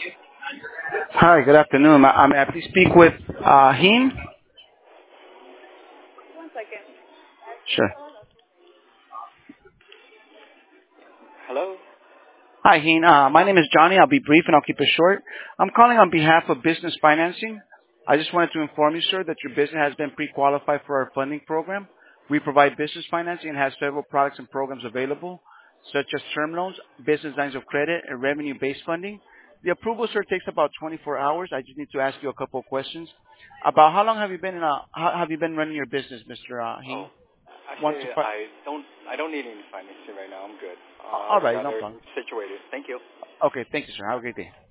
Hi, good afternoon. May I please speak with Heen? One second. Sure. Hello? Hi, Heen. My name is Johnny. I'll be brief and I'll keep it short. I'm calling on behalf of Business Financing. I just wanted to inform you, sir, that your business has been pre-qualified for our funding program. We provide business financing and have several products and programs available, such as term loans, business lines of credit, and revenue-based funding. The approval, sir, takes about 24 hours. I just need to ask you a couple of questions. About how long have you been how have you been running your business, Mr. Heen? Oh, One to actually, five. I don't need any financing right now. I'm good. All I'm right, no rather problem. situated. Thank you. Okay, thank you, sir. Have a great day.